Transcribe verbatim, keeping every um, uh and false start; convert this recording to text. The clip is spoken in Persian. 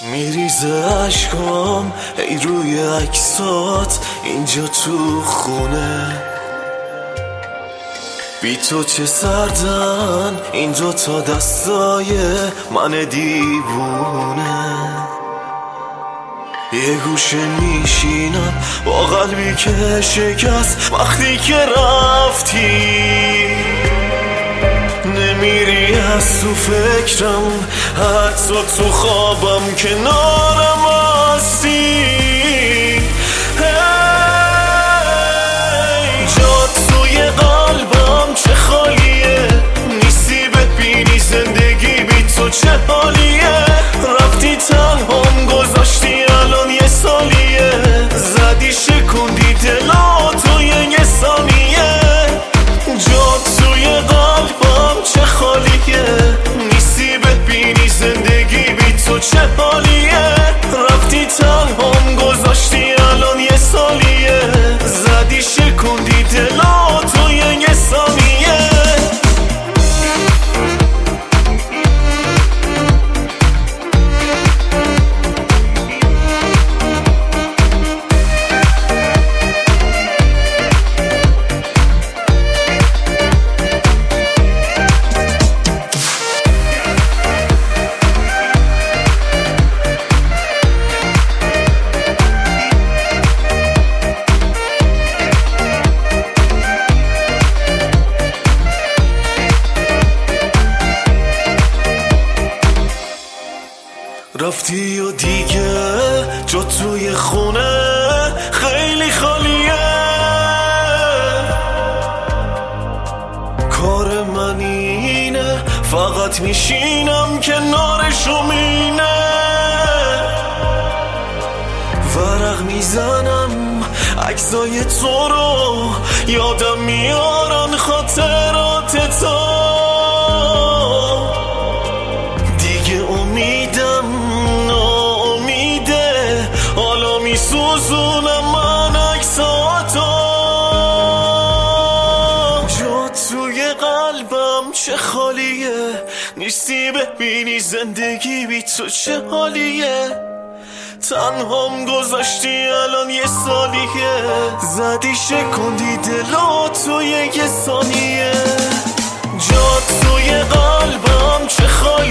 میریزه عشقام ای روی عکسات اینجا تو خونه. بی تو چه سردن این دو تا دستای من دیوونه. یه گوشه میشینم با قلبی که شکست وقتی که رفتی. نمیری از تو فکرم حتی تو خوابم کنارم هستی. جات توی قلبم چه خالیه، نیستی ببینی زندگی بی تو چه حالیه. رفتی تنهام گذاشتی الان یه سالیه، زدی شکوندی دلاتو یه ثانیه. جات توی قلبم چه خالیه، نیستی ببینی زندگی بی تو چه حالیه. رفتی تنهام گذاشتی الان یه سالیه، زدی شکوندی دلاتو یه ثانیه. رفتی و دیگه جا توی خونه خیلی خالیه. کار من اینه فقط میشینم کنارشو مینه. ورق میزنم عکسای تو رو یادم میارن خاطرات تو. سوزونم من عکساتو. جات توی قلبم چه خالیه، نیستی ببینی زندگی بی تو چه حالیه. تنهام گذاشتی الان یه سالیه، زدی شکوندی دلاتو یه ثانیه. جات توی قلبم چه خالیه،